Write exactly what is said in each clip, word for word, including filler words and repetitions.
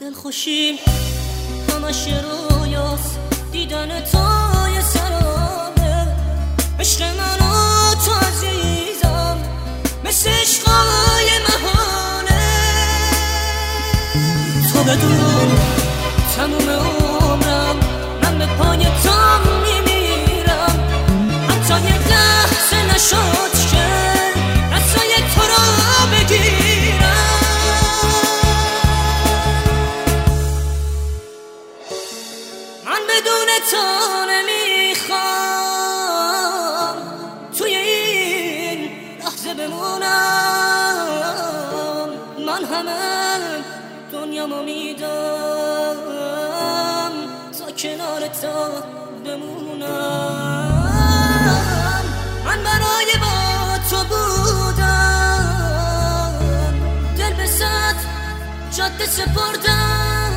دل خوشیم همش رویاست، دیدن تو یه سرابه. عشق من و تو عزیزم مثل عشقای مهانه. تو بدون تموم عمرم من به پای تو میمیرم. حتی یک لحظه نشد که دستای تو را بگیرم. من بدون تو نمیخوام توی این لحظه بمونم. من همه دنیامو میدم تا کنار تو بمونم. من برای با تو بودم، دل به صد جاده سپردم.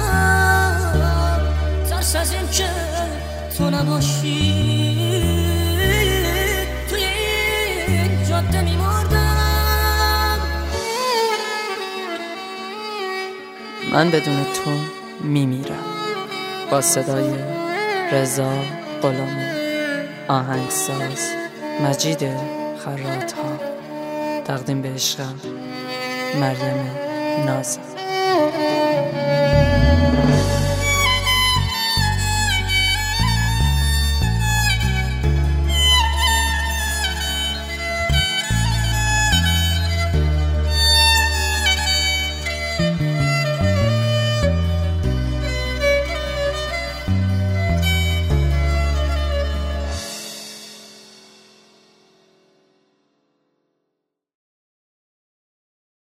ترس از این که تو نباشی توی این جاده میمردم. من بدون تو میمیرم. با صدای رضا غلامی، آهنگساز مجید خراط‌ها، تقدیم به عشقم مریم نازم.